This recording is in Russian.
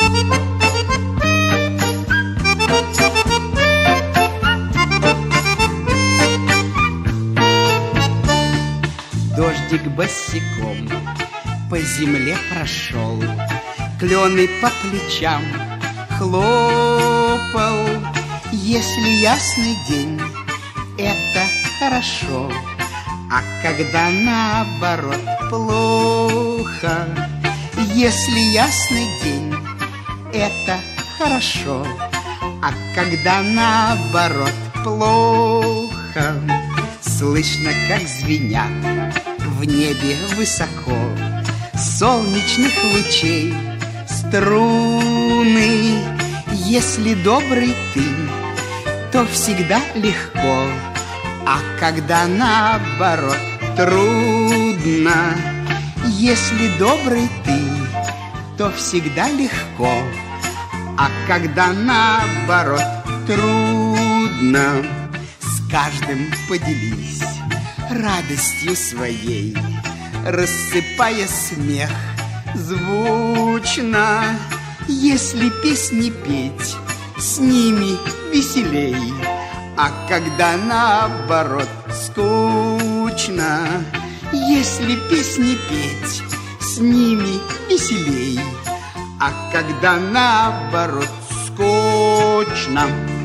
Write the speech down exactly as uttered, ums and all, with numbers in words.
Дождик босиком по земле прошел, клены по плечам хлопал. Если ясный день, это хорошо, а когда наоборот плохо. Если ясный день, это хорошо, а когда наоборот плохо. Слышно, как звенят в небе высоко солнечных лучей струны. Если добрый ты, то всегда легко, а когда наоборот трудно. Если добрый ты, то всегда легко, а когда наоборот трудно. С каждым поделись радостью своей, рассыпая смех звучно. Если песни петь, с ними веселей, а когда наоборот скучно. Если песни петь, с ними веселей, а когда наоборот скучно.